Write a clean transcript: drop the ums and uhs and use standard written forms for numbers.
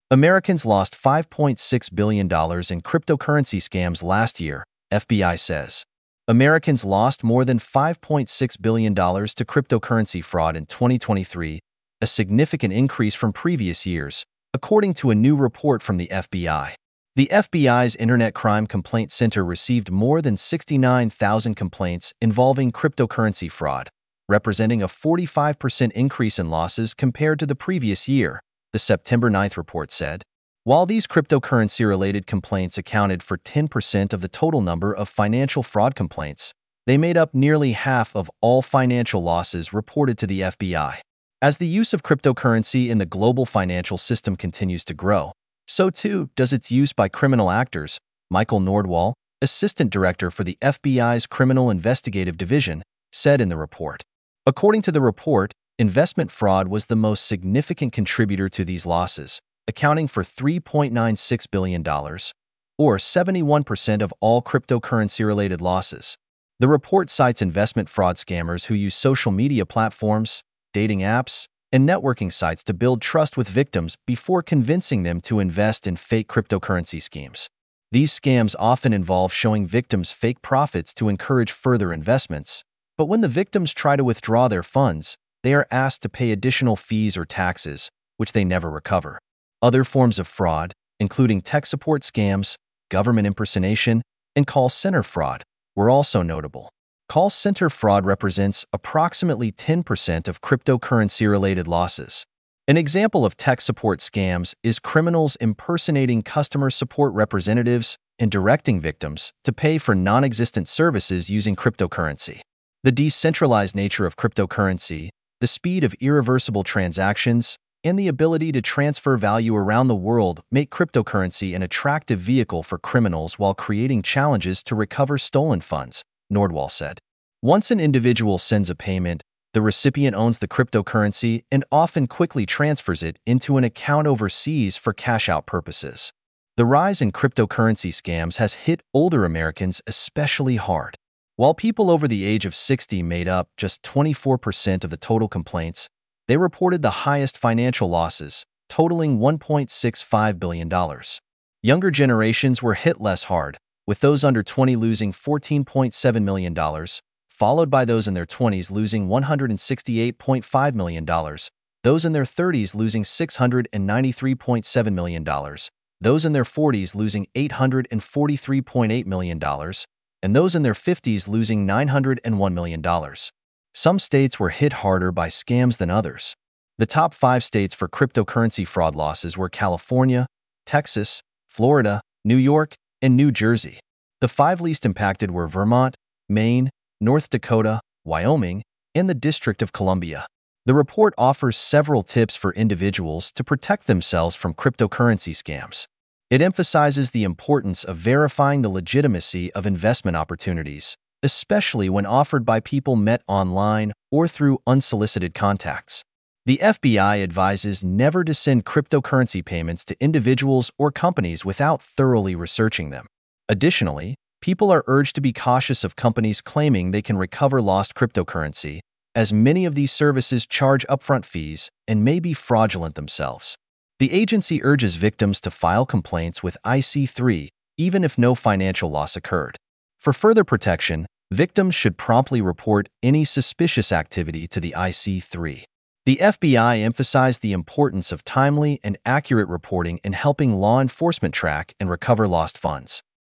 Americans lost $5.6 billion in cryptocurrency scams last year, FBI says. Americans lost more than $5.6 billion to cryptocurrency fraud in 2023, a significant increase from previous years, according to a new report from the FBI. The FBI's Internet Crime Complaint Center received more than 69,000 complaints involving cryptocurrency fraud, representing a 45% increase in losses compared to the previous year, the September 9th report said. While these cryptocurrency-related complaints accounted for 10% of the total number of financial fraud complaints, they made up nearly half of all financial losses reported to the FBI. As the use of cryptocurrency in the global financial system continues to grow, so too does its use by criminal actors, Michael Nordwall, assistant director for the FBI's Criminal Investigative Division, said in the report. According to the report, investment fraud was the most significant contributor to these losses, accounting for $3.96 billion, or 71% of all cryptocurrency-related losses. The report cites investment fraud scammers who use social media platforms, dating apps, and networking sites to build trust with victims before convincing them to invest in fake cryptocurrency schemes. These scams often involve showing victims fake profits to encourage further investments, but when the victims try to withdraw their funds, they are asked to pay additional fees or taxes, which they never recover. Other forms of fraud, including tech support scams, government impersonation, and call center fraud, were also notable. Call center fraud represents approximately 10% of cryptocurrency-related losses. An example of tech support scams is criminals impersonating customer support representatives and directing victims to pay for non-existent services using cryptocurrency. The decentralized nature of cryptocurrency, the speed of irreversible transactions, and the ability to transfer value around the world make cryptocurrency an attractive vehicle for criminals while creating challenges to recover stolen funds, Nordwall said. Once an individual sends a payment, the recipient owns the cryptocurrency and often quickly transfers it into an account overseas for cash-out purposes. The rise in cryptocurrency scams has hit older Americans especially hard. While people over the age of 60 made up just 24% of the total complaints, they reported the highest financial losses, totaling $1.65 billion. Younger generations were hit less hard, with those under 20 losing $14.7 million, followed by those in their 20s losing $168.5 million, those in their 30s losing $693.7 million, those in their 40s losing $843.8 million, and those in their 50s losing $901 million. Some states were hit harder by scams than others. The top 5 states for cryptocurrency fraud losses were California, Texas, Florida, New York, and New Jersey. The 5 least impacted were Vermont, Maine, North Dakota, Wyoming, and the District of Columbia. The report offers several tips for individuals to protect themselves from cryptocurrency scams. It emphasizes the importance of verifying the legitimacy of investment opportunities, especially when offered by people met online or through unsolicited contacts. The FBI advises never to send cryptocurrency payments to individuals or companies without thoroughly researching them. Additionally, people are urged to be cautious of companies claiming they can recover lost cryptocurrency, as many of these services charge upfront fees and may be fraudulent themselves. The agency urges victims to file complaints with IC3 even if no financial loss occurred. For further protection, victims should promptly report any suspicious activity to the IC3. The FBI emphasized the importance of timely and accurate reporting in helping law enforcement track and recover lost funds.